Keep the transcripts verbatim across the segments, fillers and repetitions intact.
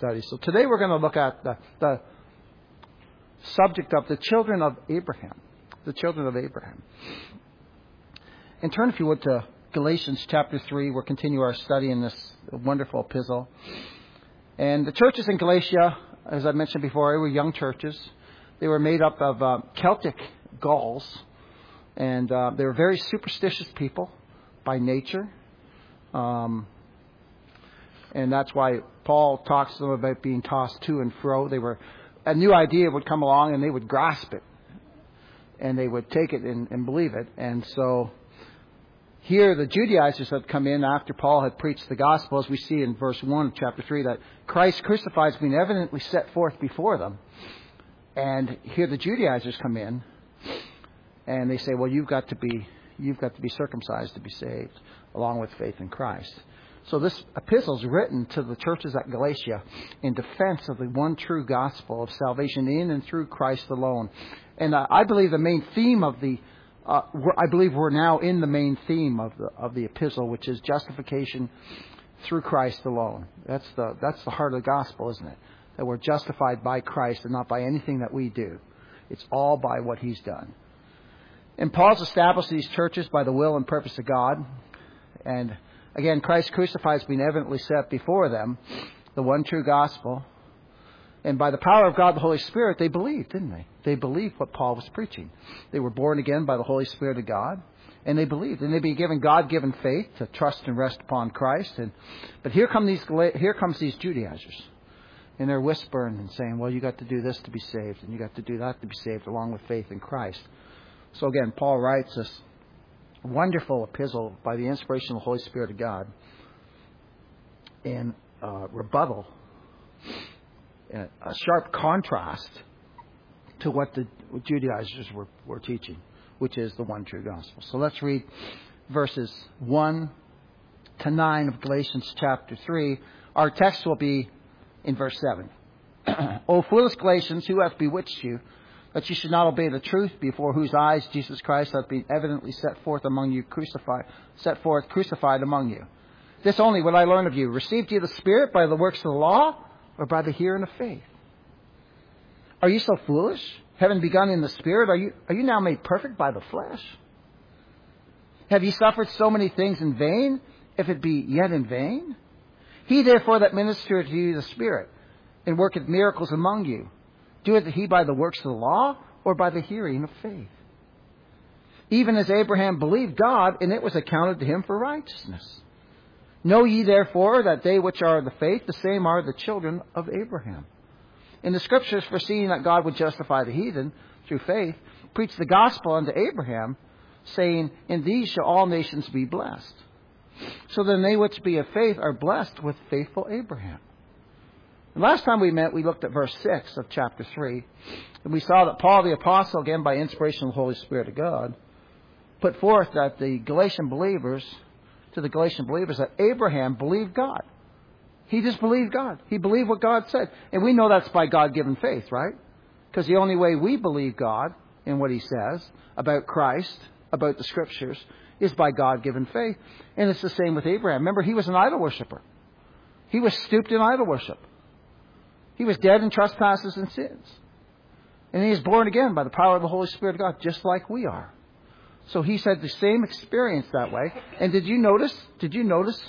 study. So today we're going to look at the, the subject of the children of Abraham. The children of Abraham. And turn, if you would, to Galatians chapter three. We'll continue our study in this wonderful epistle. And the churches in Galatia, as I mentioned before, they were young churches. They were made up of uh, Celtic Gauls. And uh, they were very superstitious people by nature. Um, and that's why Paul talks to them about being tossed to and fro. They were, a new idea would come along and they would grasp it. And they would take it and, and believe it. And so here the Judaizers had come in after Paul had preached the gospel, as we see in verse one of chapter three, that Christ crucified has been evidently set forth before them. And here the Judaizers come in and they say, well, you've got to be you've got to be circumcised to be saved, along with faith in Christ. So this epistle is written to the churches at Galatia in defense of the one true gospel of salvation in and through Christ alone. And uh, I believe the main theme of the, uh, I believe we're now in the main theme of the of the epistle, which is justification through Christ alone. That's the that's the heart of the gospel, isn't it? That we're justified by Christ and not by anything that we do. It's all by what He's done. And Paul's established these churches by the will and purpose of God. And again, Christ crucified has been evidently set before them, the one true gospel. And by the power of God, the Holy Spirit, they believed, didn't they? They believed what Paul was preaching. They were born again by the Holy Spirit of God, and they believed. And they'd been given God-given faith to trust and rest upon Christ. And but here come these here comes these Judaizers, and they're whispering and saying, "Well, you got to do this to be saved, and you got to do that to be saved, along with faith in Christ." So again, Paul writes this wonderful epistle by the inspiration of the Holy Spirit of God in uh, rebuttal, a sharp contrast to what the Judaizers were, were teaching, which is the one true gospel. So let's read verses one to nine of Galatians chapter three. Our text will be in verse seven. O foolish Galatians, who hath bewitched you, that you should not obey the truth, before whose eyes Jesus Christ hath been evidently set forth among you, crucified, set forth crucified among you. This only would I learn of you. Received ye the Spirit by the works of the law, or by the hearing of faith? Are you so foolish? Having begun in the Spirit, are you are you now made perfect by the flesh? Have ye suffered so many things in vain, if it be yet in vain? He therefore that ministereth to you the Spirit, and worketh miracles among you, doeth he by the works of the law, or by the hearing of faith? Even as Abraham believed God, and it was accounted to him for righteousness. Know ye therefore that they which are of the faith, the same are the children of Abraham. In the Scriptures, foreseeing that God would justify the heathen through faith, preached the gospel unto Abraham, saying, in these shall all nations be blessed. So then they which be of faith are blessed with faithful Abraham. And last time we met, we looked at verse six of chapter three, and we saw that Paul the Apostle, again by inspiration of the Holy Spirit of God, put forth that the Galatian believers, to the Galatian believers, that Abraham believed God. He just believed God. He believed what God said. And we know that's by God-given faith, right? Because the only way we believe God in what He says about Christ, about the Scriptures, is by God-given faith. And it's the same with Abraham. Remember, he was an idol worshiper. He was stooped in idol worship. He was dead in trespasses and sins. And he is born again by the power of the Holy Spirit of God, just like we are. So he said the same experience that way. And did you notice, did you notice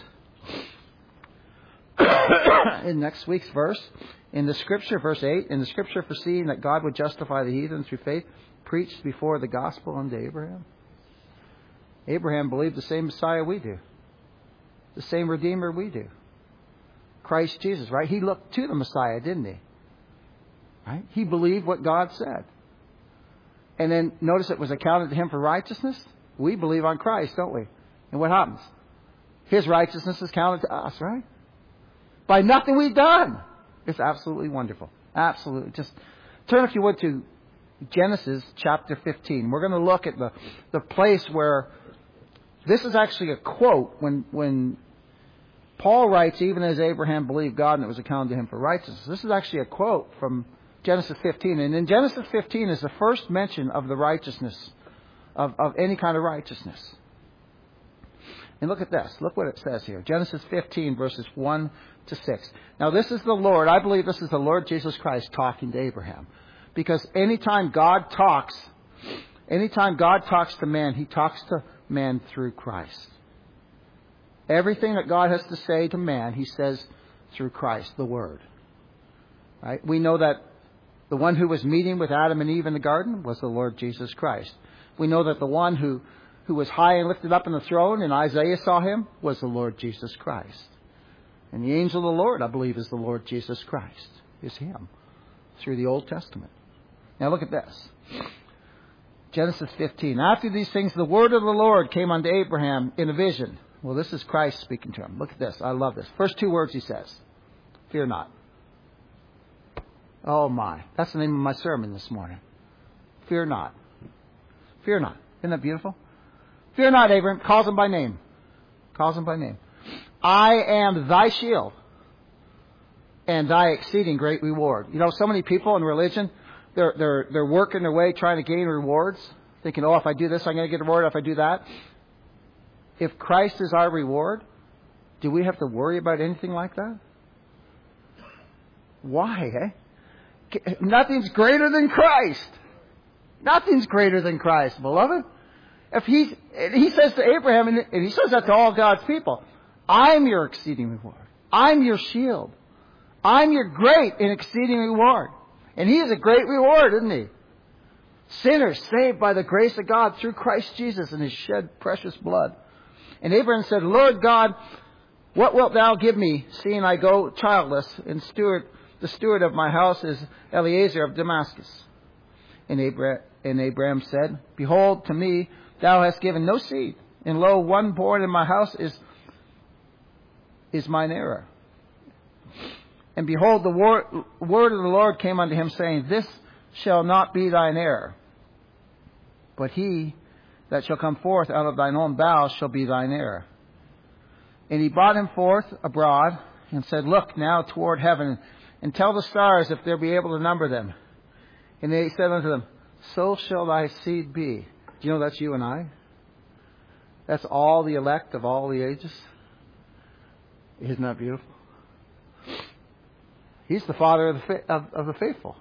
in next week's verse, in the Scripture, verse eight, in the Scripture foreseeing that God would justify the heathen through faith, preached before the gospel unto Abraham? Abraham believed the same Messiah we do. The same Redeemer we do. Christ Jesus, right? He looked to the Messiah, didn't he? Right? He believed what God said. And then notice it was accounted to him for righteousness. We believe on Christ, don't we? And what happens? His righteousness is counted to us, right? By nothing we've done. It's absolutely wonderful. Absolutely. Just turn, if you would, to Genesis chapter fifteen. We're going to look at the, the place where this is actually a quote when when Paul writes, even as Abraham believed God and it was accounted to him for righteousness. This is actually a quote from Genesis fifteen. And in Genesis fifteen is the first mention of the righteousness, of, of any kind of righteousness. And look at this. Look what it says here. Genesis fifteen, verses one to six. Now, this is the Lord. I believe this is the Lord Jesus Christ talking to Abraham. Because anytime God talks, anytime God talks to man, He talks to man through Christ. Everything that God has to say to man, He says through Christ, the Word. Right? We know that the one who was meeting with Adam and Eve in the garden was the Lord Jesus Christ. We know that the one who, who was high and lifted up in the throne, and Isaiah saw Him, was the Lord Jesus Christ. And the angel of the Lord, I believe, is the Lord Jesus Christ. Is Him. Through the Old Testament. Now look at this. Genesis fifteen. After these things, the word of the Lord came unto Abraham in a vision. Well, this is Christ speaking to him. Look at this. I love this. First two words He says. Fear not. Oh my. That's the name of my sermon this morning. Fear not. Fear not. Isn't that beautiful? Fear not, Abraham. Calls him by name. Calls him by name. I am thy shield and thy exceeding great reward. You know, so many people in religion, they're, they're, they're working their way trying to gain rewards. Thinking, oh, if I do this, I'm going to get a reward. If I do that. If Christ is our reward, do we have to worry about anything like that? Why, eh? Nothing's greater than Christ. Nothing's greater than Christ, beloved. If he, he says to Abraham, and he says that to all God's people, I'm your exceeding reward. I'm your shield. I'm your great and exceeding reward. And He is a great reward, isn't He? Sinners saved by the grace of God through Christ Jesus and His shed precious blood. And Abraham said, Lord God, what wilt thou give me, seeing I go childless, and steward, the steward of my house is Eliezer of Damascus? And Abraham, and Abraham said, Behold, to me thou hast given no seed, and lo, one born in my house is is mine heir. And behold, the word, word of the Lord came unto him, saying, This shall not be thine heir, but he that shall come forth out of thine own bowels shall be thine heir. And he brought him forth abroad, and said, Look now toward heaven, and tell the stars if there be able to number them. And he said unto them, So shall thy seed be. Do you know that's you and I? That's all the elect of all the ages. Isn't that beautiful? He's the Father of the, fa- of, of the faithful.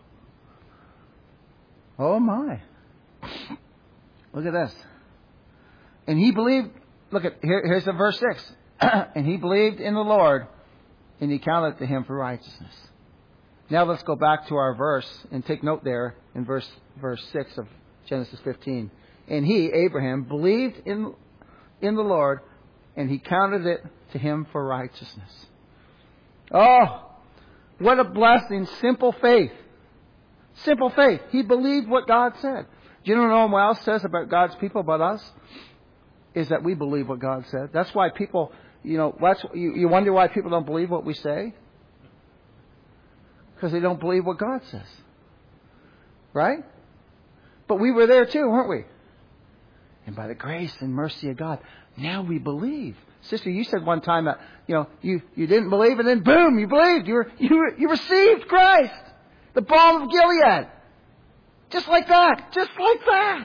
Oh my. Look at this. And he believed, look at, here, here's the verse six. And he believed in the Lord, and He counted to him for righteousness. Now let's go back to our verse and take note there in verse verse six of Genesis fifteen. And he, Abraham, believed in, in the Lord, and He counted it to him for righteousness. Oh, what a blessing. Simple faith. Simple faith. He believed what God said. Do you know what else says about God's people, about us? Is that we believe what God said. That's why people, you know, that's, you, you wonder why people don't believe what we say? Because they don't believe what God says. Right? But we were there too, weren't we? And by the grace and mercy of God, now we believe. Sister, you said one time that, you know, you, you didn't believe, and then boom, you believed. You were, you were, you received Christ. The balm of Gilead. Just like that. Just like that.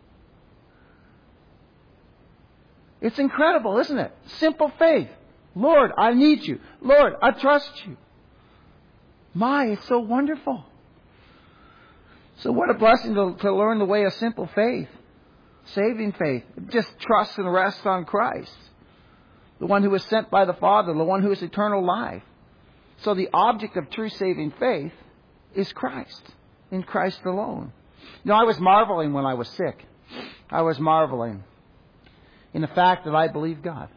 It's incredible, isn't it? Simple faith. Lord, I need you. Lord, I trust you. My, it's so wonderful. So what a blessing to, to learn the way of simple faith. Saving faith. Just trust and rest on Christ. The one who was sent by the Father. The one who is eternal life. So the object of true saving faith is Christ. In Christ alone. You know, I was marveling when I was sick. I was marveling in the fact that I believed God.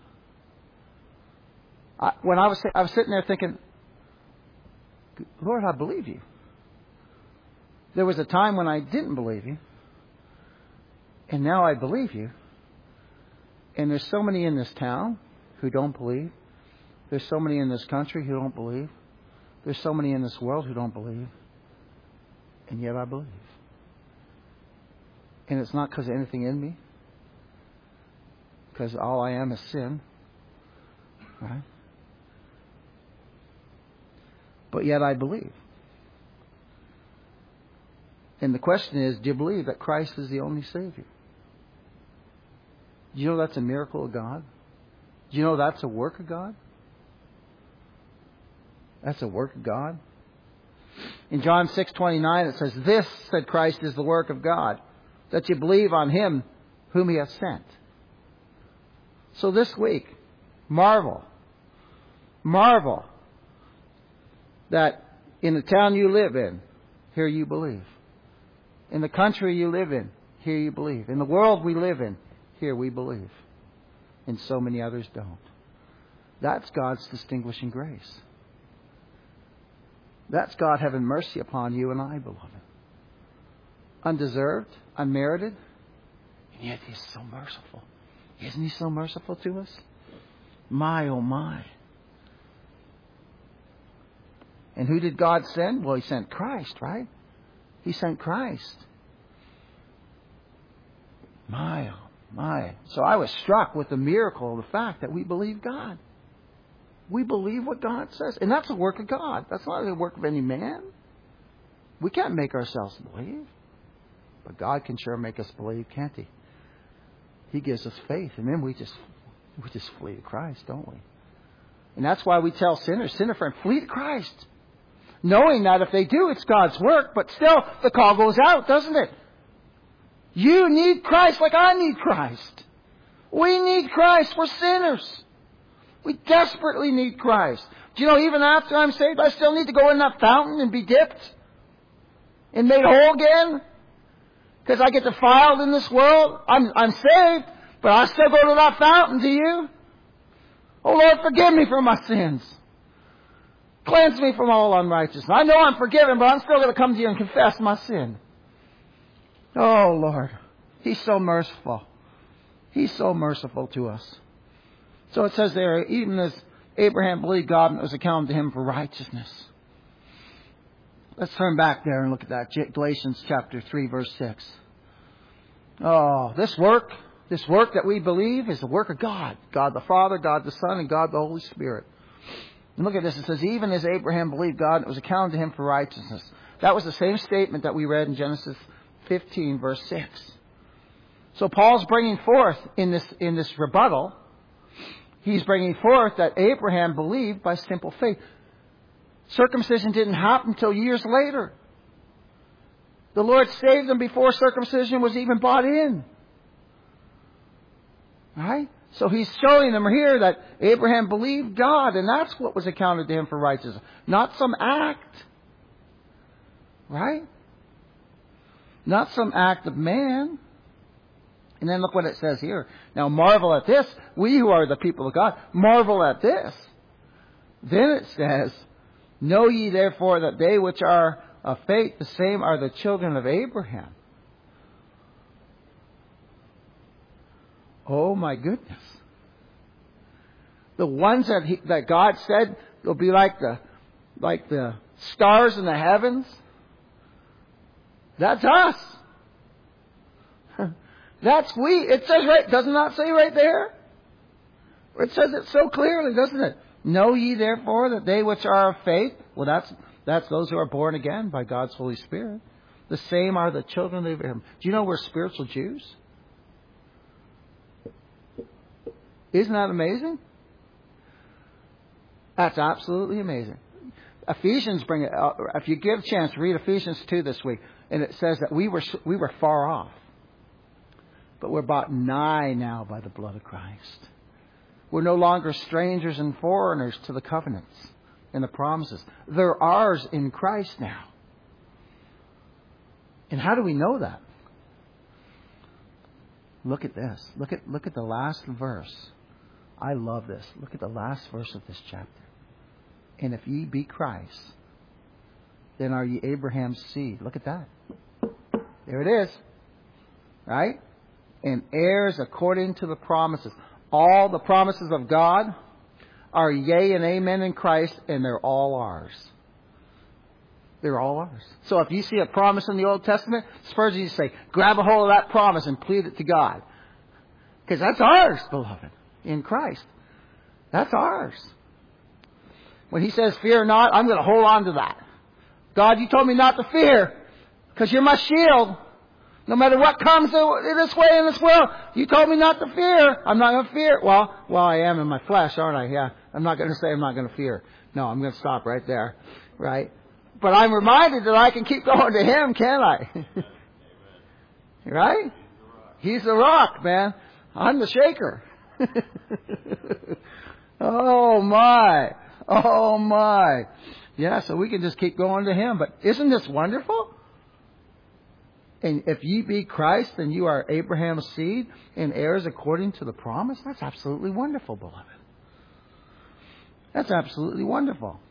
I, when I was, I was sitting there thinking, Lord, I believe you. There was a time when I didn't believe you. And now I believe you. And there's so many in this town who don't believe. There's so many in this country who don't believe. There's so many in this world who don't believe. And yet I believe. And it's not because of anything in me. Because all I am is sin. Right? But yet I believe. And the question is, do you believe that Christ is the only Savior? Do you know that's a miracle of God? Do you know that's a work of God? That's a work of God. In John six twenty-nine it says, "This," said Christ, "is the work of God, that you believe on Him whom He hath sent." So this week, marvel. Marvel that in the town you live in, here you believe. In the country you live in, here you believe. In the world we live in, here we believe. And so many others don't. That's God's distinguishing grace. That's God having mercy upon you and I, beloved. Undeserved, unmerited, and yet He's so merciful. Isn't He so merciful to us? My, oh my. And who did God send? Well, He sent Christ, right? He sent Christ. My, oh my. So I was struck with the miracle of the fact that we believe God. We believe what God says. And that's a work of God. That's not the work of any man. We can't make ourselves believe. But God can sure make us believe, can't He? He gives us faith. And then we just we just flee to Christ, don't we? And that's why we tell sinners, sinner friend, flee to Christ. Knowing that if they do, it's God's work. But still, the call goes out, doesn't it? You need Christ like I need Christ. We need Christ. We're sinners. We desperately need Christ. Do you know, even after I'm saved, I still need to go in that fountain and be dipped and made whole again? Because I get defiled in this world. I'm, I'm saved, but I still go to that fountain, do you? Oh Lord, forgive me for my sins. Cleanse me from all unrighteousness. I know I'm forgiven, but I'm still going to come to you and confess my sin. Oh Lord, He's so merciful. He's so merciful to us. So it says there, even as Abraham believed God, and it was accounted to him for righteousness. Let's turn back there and look at that. Galatians chapter three, verse six. Oh, this work, this work that we believe is the work of God. God the Father, God the Son, and God the Holy Spirit. And look at this. It says, even as Abraham believed God, it was accounted to him for righteousness. That was the same statement that we read in Genesis fifteen, verse six. So Paul's bringing forth in this, in this rebuttal, he's bringing forth that Abraham believed by simple faith. Circumcision didn't happen until years later. The Lord saved them before circumcision was even brought in. Right? So he's showing them here that Abraham believed God, and that's what was accounted to him for righteousness. Not some act. Right? Not some act of man. And then look what it says here. Now marvel at this. We who are the people of God, marvel at this. Then it says, know ye therefore that they which are of faith, the same are the children of Abraham. Oh my goodness. The ones that he, that God said will be like the like the stars in the heavens. That's us. That's we. It says right, does it not say right there? It says it so clearly, doesn't it? Know ye therefore that they which are of faith, well that's that's those who are born again by God's Holy Spirit. The same are the children of Abraham. Do you know we're spiritual Jews? Isn't that amazing? That's absolutely amazing. Ephesians bring it. Uh, if you get a chance, read Ephesians two this week, and it says that we were we were far off, but we're brought nigh now by the blood of Christ. We're no longer strangers and foreigners to the covenants and the promises. They're ours in Christ now. And how do we know that? Look at this. Look at look at the last verse. I love this. Look at the last verse of this chapter. And if ye be Christ, then are ye Abraham's seed. Look at that. There it is. Right? And heirs according to the promises. All the promises of God are yea and amen in Christ, and they're all ours. They're all ours. So if you see a promise in the Old Testament, Spurgeon used to say, grab a hold of that promise and plead it to God. Because that's ours, beloved, in Christ. That's ours. When he says, fear not, I'm going to hold on to that. God, you told me not to fear because you're my shield. No matter what comes this way in this world, you told me not to fear. I'm not going to fear. Well, well, I am in my flesh, aren't I? Yeah. I'm not going to say I'm not going to fear. No, I'm going to stop right there. Right? But I'm reminded that I can keep going to Him, can't I? Right? He's the rock, man. I'm the shaker. Oh my. Oh my. Yeah, so we can just keep going to Him. But isn't this wonderful? And if ye be Christ, then you are Abraham's seed and heirs according to the promise. That's absolutely wonderful, beloved. That's absolutely wonderful.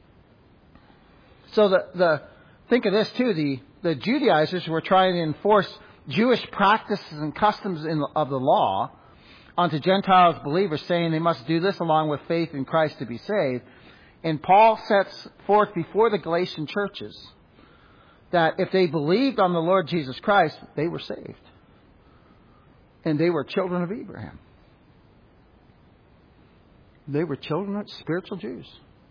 So the, the think of this too. The, the Judaizers were trying to enforce Jewish practices and customs in, of the law onto Gentiles believers, saying they must do this along with faith in Christ to be saved. And Paul sets forth before the Galatian churches that if they believed on the Lord Jesus Christ, they were saved. And they were children of Abraham. They were children of spiritual Jews.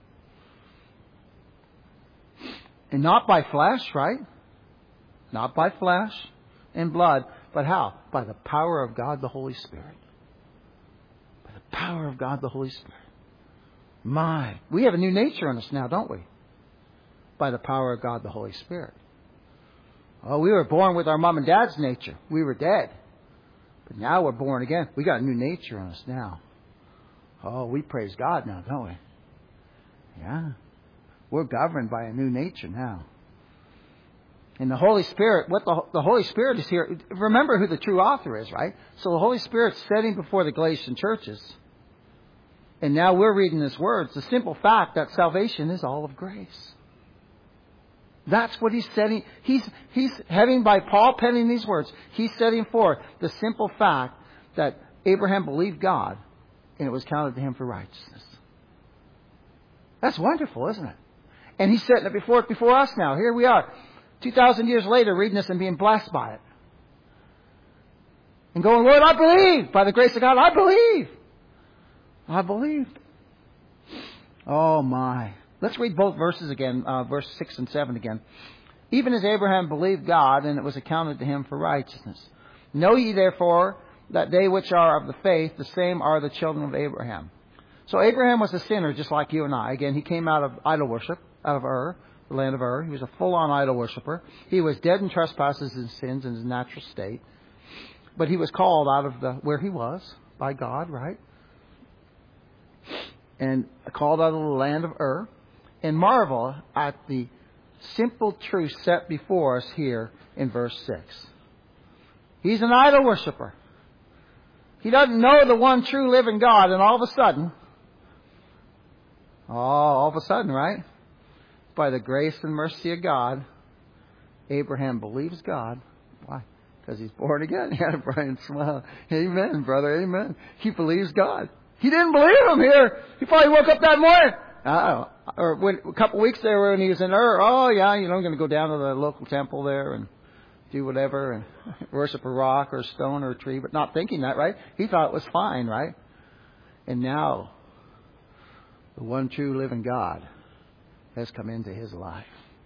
And not by flesh, right? Not by flesh and blood. But how? By the power of God the Holy Spirit. By the power of God the Holy Spirit. My. We have a new nature in us now, don't we? By the power of God the Holy Spirit. Oh, we were born with our mom and dad's nature. We were dead. But now we're born again. We got a new nature in us now. Oh, we praise God now, don't we? Yeah. We're governed by a new nature now. And the Holy Spirit, what the, the Holy Spirit is here. Remember who the true author is, right? So the Holy Spirit's setting before the Galatian churches. And now we're reading this word. It's the simple fact that salvation is all of grace. That's what he's setting. He's, he's having, by Paul penning these words, he's setting forth the simple fact that Abraham believed God and it was counted to him for righteousness. That's wonderful, isn't it? And he's setting it before, before us now. Here we are, two thousand years later, reading this and being blessed by it. And going, Lord, I believe. By the grace of God, I believe. I believe. Oh, my. Let's read both verses again, uh, verse six and seven again. Even as Abraham believed God, and it was accounted to him for righteousness. Know ye therefore that they which are of the faith, the same are the children of Abraham. So Abraham was a sinner just like you and I. Again, he came out of idol worship, out of Ur, the land of Ur. He was a full-on idol worshiper. He was dead in trespasses and sins in his natural state. But he was called out of the where he was by God, right? And called out of the land of Ur. And marvel at the simple truth set before us here in verse six. He's an idol worshiper. He doesn't know the one true living God, and all of a sudden, oh, all of a sudden, right? By the grace and mercy of God, Abraham believes God. Why? Because he's born again. Yeah, Brian smiled. Amen, brother, amen. He believes God. He didn't believe him here. He probably woke up that morning. Uh, or when, a couple of weeks there when he was in Ur, oh yeah, you know, I'm going to go down to the local temple there and do whatever and worship a rock or a stone or a tree, but not thinking that, right? He thought it was fine, right? And now, the one true living God has come into his life.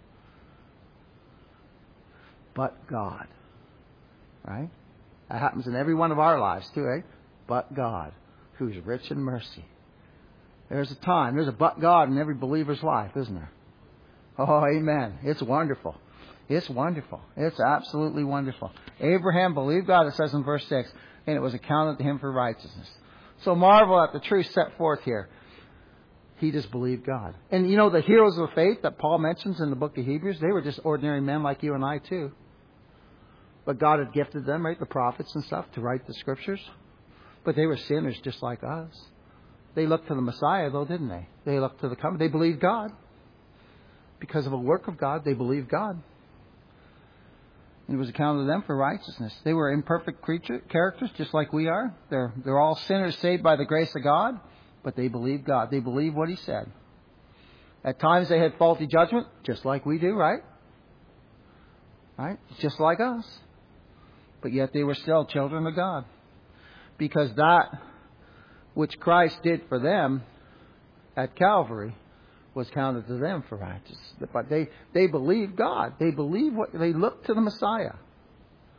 But God, right? That happens in every one of our lives too, eh? But God, who's rich in mercy. There's a time, there's a but God in every believer's life, isn't there? Oh, amen. It's wonderful. It's wonderful. It's absolutely wonderful. Abraham believed God, it says in verse six, and it was accounted to him for righteousness. So marvel at the truth set forth here. He just believed God. And you know, the heroes of faith that Paul mentions in the book of Hebrews, they were just ordinary men like you and I too. But God had gifted them, right, the prophets and stuff, to write the scriptures. But they were sinners just like us. They looked to the Messiah, though, didn't they? They looked to the coming. They believed God. Because of a work of God, they believed God. And it was accounted to them for righteousness. They were imperfect creature, characters, just like we are. They're, they're all sinners saved by the grace of God. But they believed God. They believed what He said. At times they had faulty judgment, just like we do, right? Right? Just like us. But yet they were still children of God. Because that which Christ did for them at Calvary was counted to them for righteousness. But they, they believed God. They believed what they looked to the Messiah.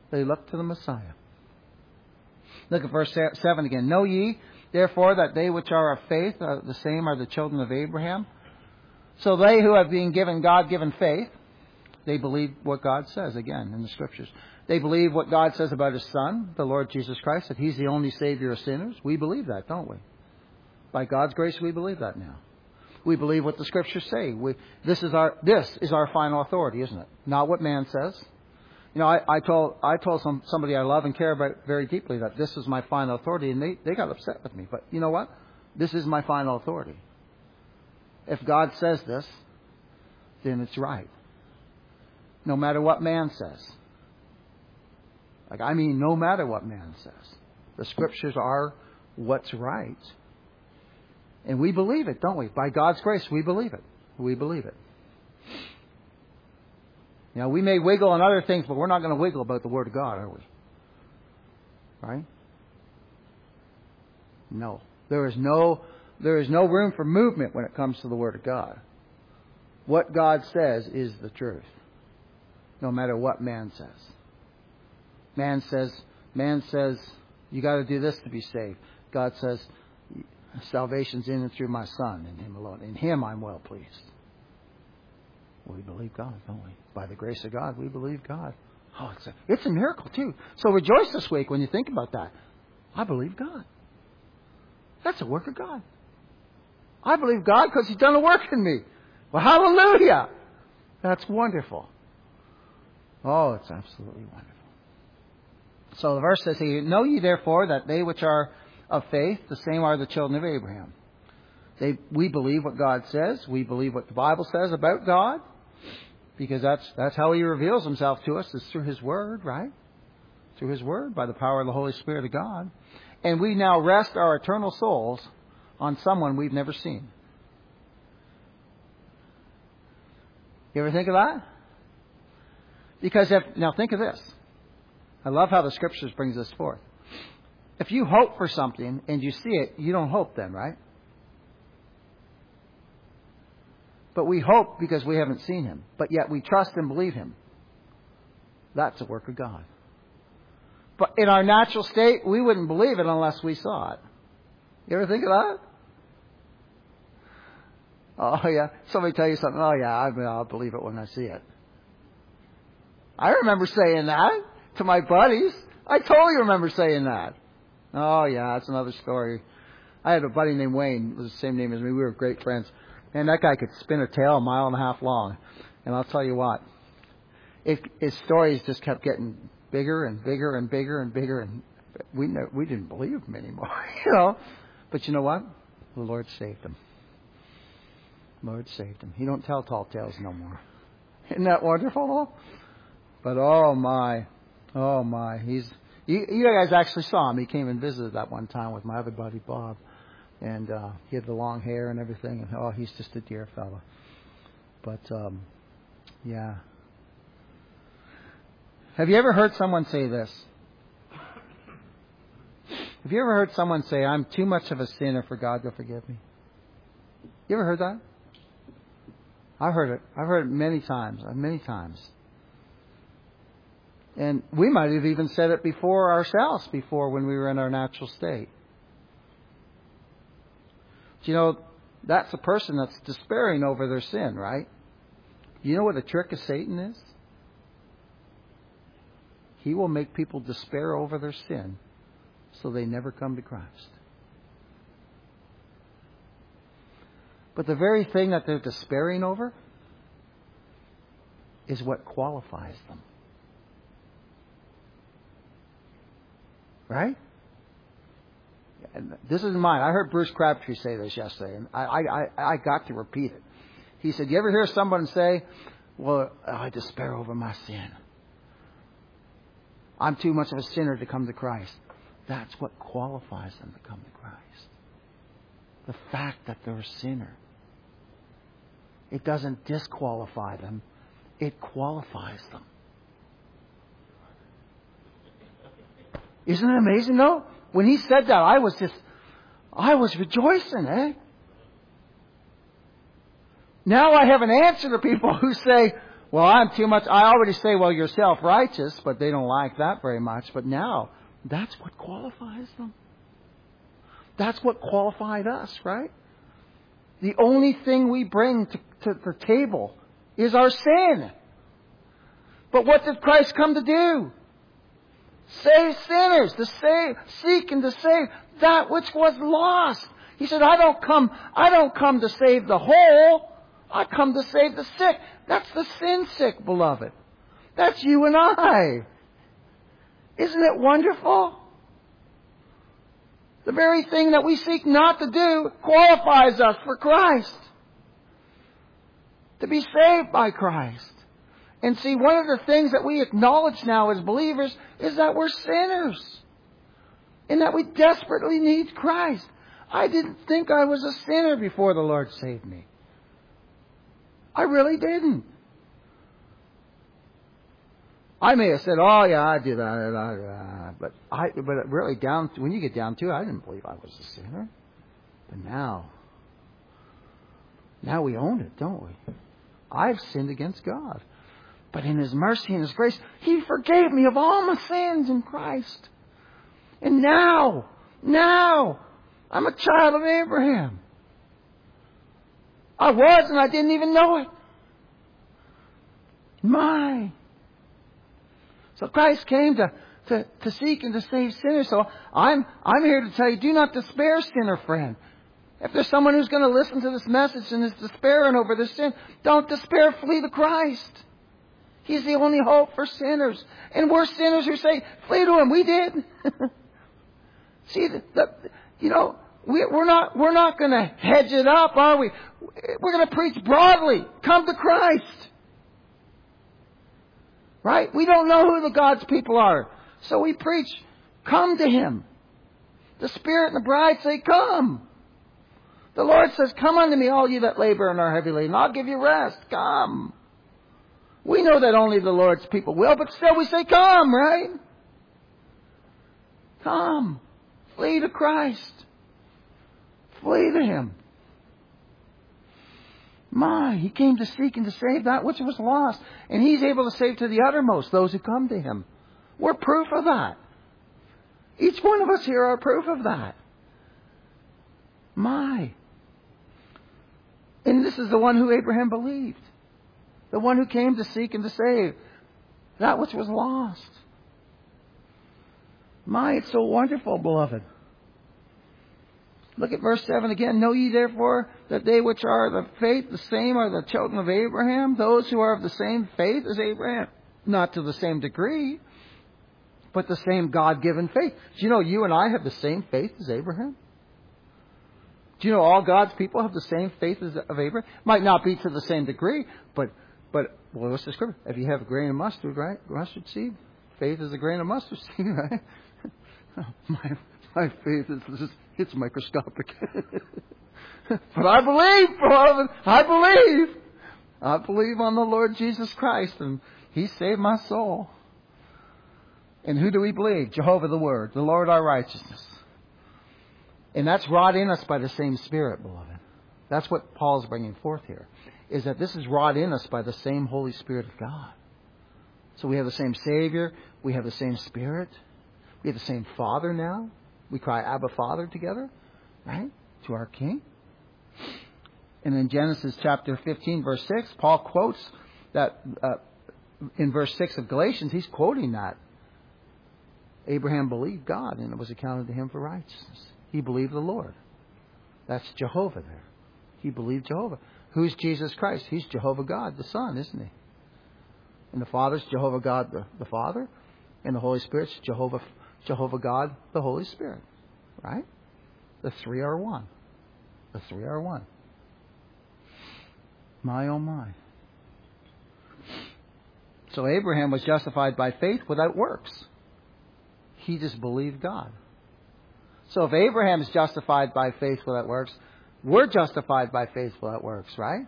They look to the Messiah. Look at verse seven again. Know ye, therefore, that they which are of faith, uh, the same are the children of Abraham. So they who have been given God-given faith, they believe what God says, again, in the Scriptures. They believe what God says about His Son, the Lord Jesus Christ, that He's the only Savior of sinners. We believe that, don't we? By God's grace, we believe that now. We believe what the Scriptures say. We, this is our this is our final authority, isn't it? Not what man says. You know, I, I told I told some, somebody I love and care about very deeply that this is my final authority, and they, they got upset with me. But you know what? This is my final authority. If God says this, then it's right. No matter what man says. Like, I mean, no matter what man says. The Scriptures are what's right. And we believe it, don't we? By God's grace, we believe it. We believe it. You know, we may wiggle on other things, but we're not going to wiggle about the Word of God, are we? Right? No. There is no, there is no room for movement when it comes to the Word of God. What God says is the truth. No matter what man says. Man says, man says, you got to do this to be saved. God says, salvation's in and through my Son, and Him alone. In Him I'm well pleased. We believe God, don't we? By the grace of God, we believe God. Oh, it's a, it's a miracle too. So rejoice this week when you think about that. I believe God. That's a work of God. I believe God because He's done a work in me. Well, hallelujah! That's wonderful. Oh, it's absolutely wonderful. So the verse says here, know ye therefore that they which are of faith, the same are the children of Abraham. They, we believe what God says. We believe what the Bible says about God. Because that's that's how He reveals Himself to us, is through His Word, right? Through His Word, by the power of the Holy Spirit of God. And we now rest our eternal souls on someone we've never seen. You ever think of that? Because if, now think of this. I love how the Scriptures brings this forth. If you hope for something and you see it, you don't hope then, right? But we hope because we haven't seen Him. But yet we trust and believe Him. That's a work of God. But in our natural state, we wouldn't believe it unless we saw it. You ever think of that? Oh, yeah. Somebody tell you something. Oh, yeah, I, I'll believe it when I see it. I remember saying that to my buddies. I totally remember saying that. Oh, yeah, that's another story. I had a buddy named Wayne. It was the same name as me. We were great friends. And that guy could spin a tale a mile and a half long. And I'll tell you what. It, his stories just kept getting bigger and bigger and bigger and bigger. And we never, we didn't believe him anymore. you know. But you know what? The Lord saved him. The Lord saved him. He don't tell tall tales no more. Isn't that wonderful? But oh my. Oh my. He's... You, you guys actually saw him. He came and visited that one time with my other buddy, Bob. And uh, he had the long hair and everything. And oh, he's just a dear fellow. But, um, yeah. Have you ever heard someone say this? Have you ever heard someone say, I'm too much of a sinner for God to forgive me? You ever heard that? I've heard it. I've heard it many times. Many times. And we might have even said it before ourselves, before when we were in our natural state. You know, that's a person that's despairing over their sin, right? You know what the trick of Satan is? He will make people despair over their sin so they never come to Christ. But the very thing that they're despairing over is what qualifies them. Right? And this isn't mine. I heard Bruce Crabtree say this yesterday, and I, I, I got to repeat it. He said, you ever hear someone say, well, I despair over my sin. I'm too much of a sinner to come to Christ. That's what qualifies them to come to Christ. The fact that they're a sinner. It doesn't disqualify them. It qualifies them. Isn't it amazing though? When he said that, I was just, I was rejoicing, eh? Now I have an answer to people who say, Well, I'm too much. I already say, well, you're self-righteous, but they don't like that very much. But now, that's what qualifies them. That's what qualified us, right? The only thing we bring to, to the table is our sin. But what did Christ come to do? Save sinners, to save, seek and to save that which was lost. He said, I don't come, I don't come to save the whole. I come to save the sick. That's the sin sick, beloved. That's you and I. Isn't it wonderful? The very thing that we seek not to do qualifies us for Christ. To be saved by Christ. And see, one of the things that we acknowledge now as believers is that we're sinners. And that we desperately need Christ. I didn't think I was a sinner before the Lord saved me. I really didn't. I may have said, oh yeah, I did that. But I, but really down, when you get down to it, I didn't believe I was a sinner. But now, now we own it, don't we? I've sinned against God. But in His mercy and His grace, He forgave me of all my sins in Christ. And now, now, I'm a child of Abraham. I was and I didn't even know it. My. So Christ came to, to, to seek and to save sinners. So I'm, I'm here to tell you, do not despair, sinner friend. If there's someone who's going to listen to this message and is despairing over this sin, don't despair, flee to Christ. He's the only hope for sinners. And we're sinners who say, flee to Him. We did. See, the, the, you know, we, we're not, we're not going to hedge it up, are we? We're going to preach broadly. Come to Christ. Right? We don't know who the God's people are. So we preach, come to Him. The Spirit and the bride say, come. The Lord says, come unto me, all you that labor and are heavy laden. I'll give you rest. Come. We know that only the Lord's people will, but still we say, come, right? Come. Flee to Christ. Flee to Him. My, He came to seek and to save that which was lost. And He's able to save to the uttermost those who come to Him. We're proof of that. Each one of us here are proof of that. My. And this is the one who Abraham believed. The one who came to seek and to save that which was lost. My, it's so wonderful, beloved. Look at verse seven again. Know ye therefore that they which are of the faith, the same are the children of Abraham, those who are of the same faith as Abraham. Not to the same degree, but the same God-given faith. Do you know you and I have the same faith as Abraham? Do you know all God's people have the same faith as of Abraham? Might not be to the same degree, but but well, what's the scripture? If you have a grain of mustard, right? Mustard seed. Faith is a grain of mustard seed, right? my my faith is just it's microscopic. But I believe, beloved. I believe. I believe on the Lord Jesus Christ, and He saved my soul. And who do we believe? Jehovah the Word, the Lord our righteousness. And that's wrought in us by the same Spirit, beloved. That's what Paul's bringing forth here, is that this is wrought in us by the same Holy Spirit of God. So we have the same Savior. We have the same Spirit. We have the same Father now. We cry, Abba, Father, together, right? To our King. And in Genesis chapter fifteen, verse six, Paul quotes that uh, in verse six of Galatians, he's quoting that. Abraham believed God, and it was accounted to him for righteousness. He believed the Lord. That's Jehovah there. He believed Jehovah. Who's Jesus Christ? He's Jehovah God, the Son, isn't He? And the Father's Jehovah God, the, the Father. And the Holy Spirit's Jehovah, Jehovah God, the Holy Spirit. Right? The three are one. The three are one. My, oh my. So Abraham was justified by faith without works. He just believed God. So if Abraham is justified by faith without works, we're justified by faith without works, right?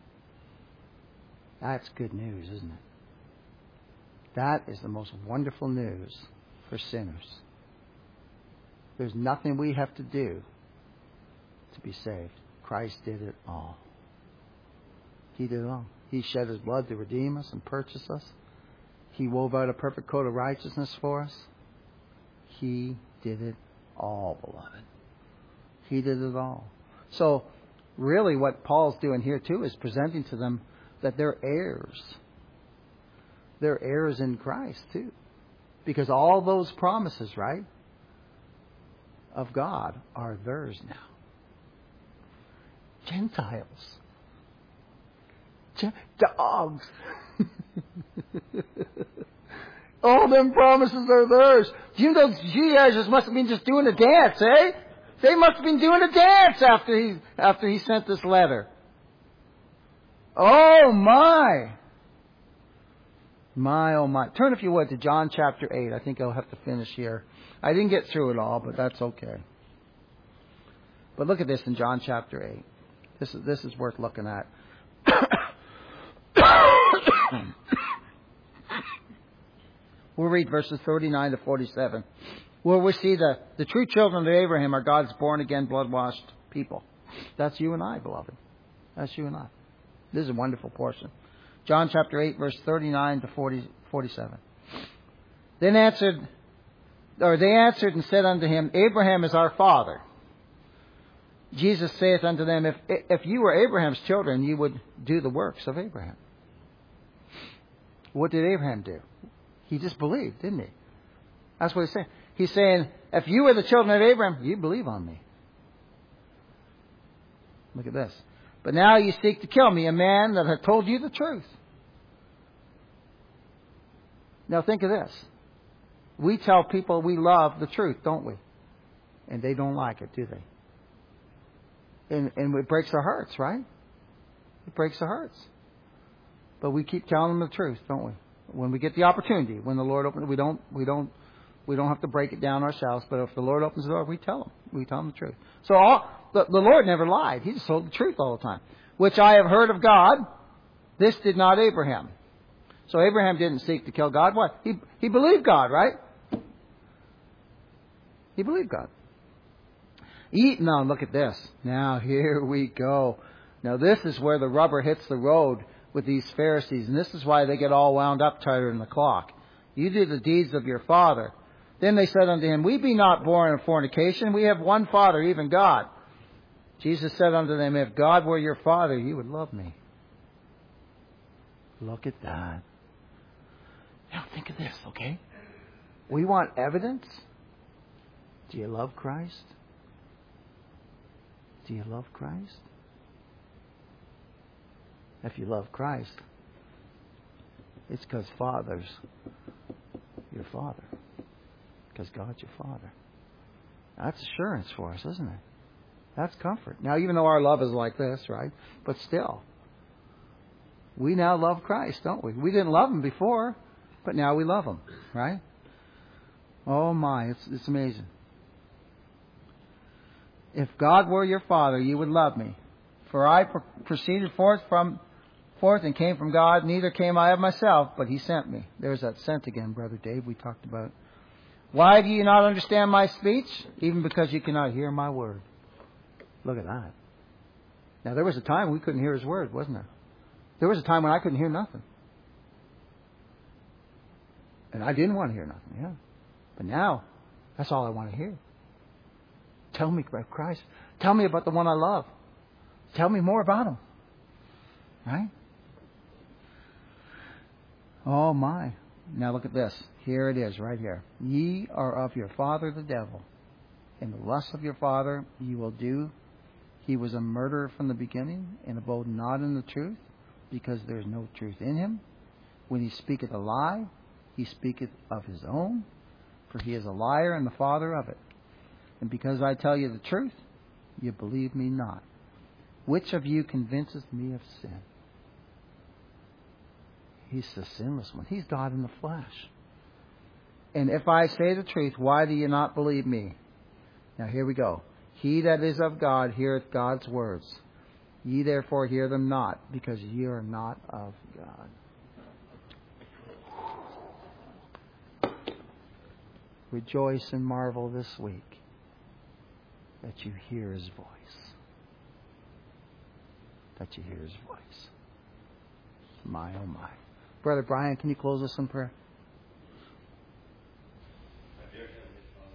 That's good news, isn't it? That is the most wonderful news for sinners. There's nothing we have to do to be saved. Christ did it all. He did it all. He shed His blood to redeem us and purchase us. He wove out a perfect coat of righteousness for us. He did it all, beloved. He did it all. So, really what Paul's doing here too is presenting to them that they're heirs. They're heirs in Christ too. Because all those promises, right, of God are theirs now. Gentiles. Gen- dogs. All them promises are theirs. You know, you guys just must have been just doing a dance, eh? They must have been doing a dance after he after he sent this letter. Oh my. My, oh my. Turn, if you would, to John chapter eight. I think I'll have to finish here. I didn't get through it all, but that's okay. But look at this in John chapter eight. This is, this is worth looking at. We'll read verses thirty-nine to forty-seven. Where we see the, the true children of Abraham are God's born-again, blood-washed people. That's you and I, beloved. That's you and I. This is a wonderful portion. John chapter eight, verse thirty-nine to forty, forty-seven. Then answered, or they answered and said unto him, Abraham is our father. Jesus saith unto them, If if you were Abraham's children, you would do the works of Abraham. What did Abraham do? He just believed, didn't he? That's what he's saying. He's saying, if you were the children of Abraham, you believe on me. Look at this. But now you seek to kill me, a man that had told you the truth. Now think of this. We tell people we love the truth, don't we? And they don't like it, do they? And, and it breaks our hearts, right? It breaks our hearts. But we keep telling them the truth, don't we? When we get the opportunity, when the Lord opens, we don't, we don't, we don't have to break it down ourselves. But if the Lord opens the door, we tell them, we tell them the truth. So all, the, the Lord never lied; He just told the truth all the time. Which I have heard of God, this did not Abraham. So Abraham didn't seek to kill God. What? He he believed God, right? He believed God. Eat now. Look at this. Now here we go. Now this is where the rubber hits the road with these Pharisees, and this is why they get all wound up tighter than the clock. You do the deeds of your father. Then they said unto him, We be not born of fornication. We have one Father, even God. Jesus said unto them, If God were your Father, you would love me. Look at that. Now think of this, okay? We want evidence. Do you love Christ? Do you love Christ? If you love Christ, it's because Father's your Father. Because God's your Father. That's assurance for us, isn't it? That's comfort. Now, even though our love is like this, right? But still, we now love Christ, don't we? We didn't love Him before, but now we love Him, right? Oh my, it's, it's amazing. If God were your Father, you would love me. For I pro- proceeded forth from forth and came from God, neither came I of myself, but He sent me. There's that sent again, Brother Dave, we talked about. Why do you not understand my speech? Even because you cannot hear my word. Look at that. Now, there was a time we couldn't hear His word, wasn't there? There was a time when I couldn't hear nothing. And I didn't want to hear nothing, yeah. But now, that's all I want to hear. Tell me about Christ. Tell me about the one I love. Tell me more about Him. Right? Oh my. Now look at this. Here it is, right here. Ye are of your father the devil, and the lusts of your father ye will do. He was a murderer from the beginning, and abode not in the truth, because there is no truth in him. When he speaketh a lie, he speaketh of his own, for he is a liar and the father of it. And because I tell you the truth, you believe me not. Which of you convinces me of sin? He's the sinless one. He's God in the flesh. And if I say the truth, why do you not believe me? Now here we go. He that is of God heareth God's words. Ye therefore hear them not, because ye are not of God. Rejoice and marvel this week that you hear His voice. That you hear His voice. my, oh my. Brother Brian, can you close us in prayer?